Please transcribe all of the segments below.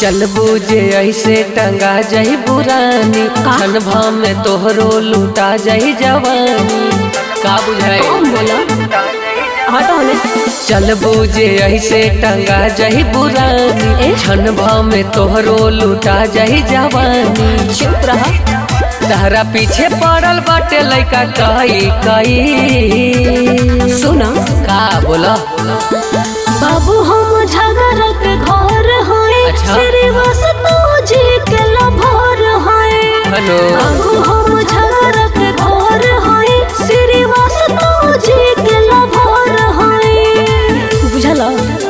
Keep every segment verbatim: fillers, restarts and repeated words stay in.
चल बूझे ऐसे टंगा जाई बुरानी खन भाव में तोहरो लूटा जाई जवानी का बुझाए बोला हटो ने चल बूझे ऐसे टंगा जाई बुरानी छन भाव में तोहरो लूटा जाई जवानी। चुप रहा तहरा पीछे पड़ल बाटे लइका कई कई सुना का बोला बाबू हम झगड़ा के घर होए अच्छा। श्रीवास तो जी के लभर होए हेलो बाबू हम झगड़ा के घर होए श्रीवास तो जी के लभर होए बुझला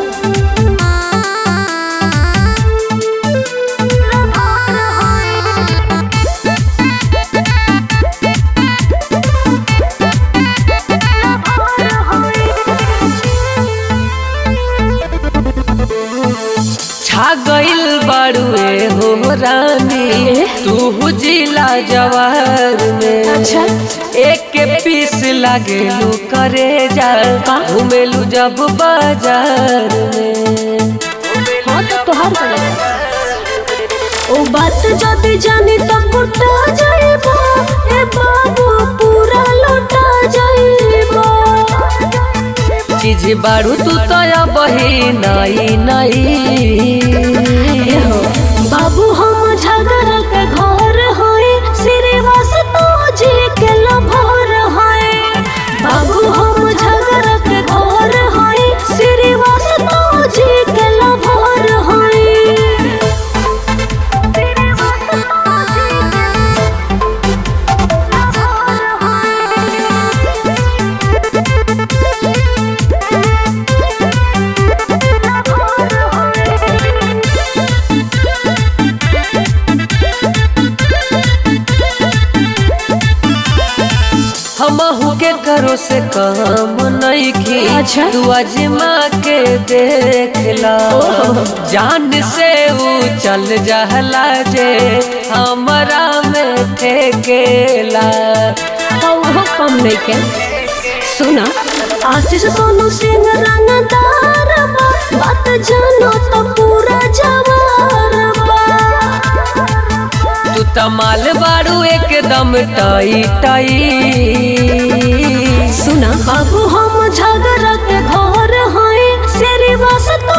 छा गइल बाड़ुए हो रानी तू जिला जवार में अच्छा एक के पीस लागेलू करे जा घूमेलू जब बाजार में। हाँ तो तोहार कर ओ बात जदी जानी तो कुटा जाइबो ए बाबू पूरा लौटा जाइबो चीज बाड़ू तू तो बही नाई नाई हो बाबू हम झगड़ा के घर होए श्रीवास तो जी के लभर होए बाबू हम झगड़ा के घर होए श्रीवास तो जी के लभर होए हमहू के करो से काम नहीं की अच्छा। तू अजमा के देखला जान से ऊ चल जहला जे हमरा में ठेकेला वो कम नहीं के सुना आशीष सोनू सिंह रंगदार बा बात जानो तो पूरा जवार बा तू तमाल बाड़ू एकदम टाई टाई सुना बाबू हम झगड़ा के घर होए श्रीवास